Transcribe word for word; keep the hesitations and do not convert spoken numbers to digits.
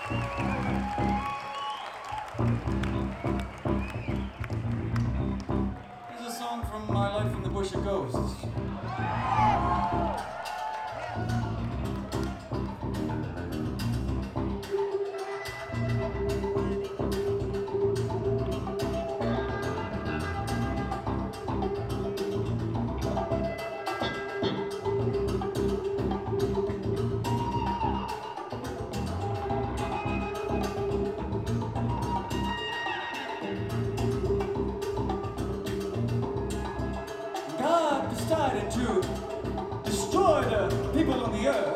Here's a song from My Life in the Bush of Ghosts. God decided to destroy the people on the earth.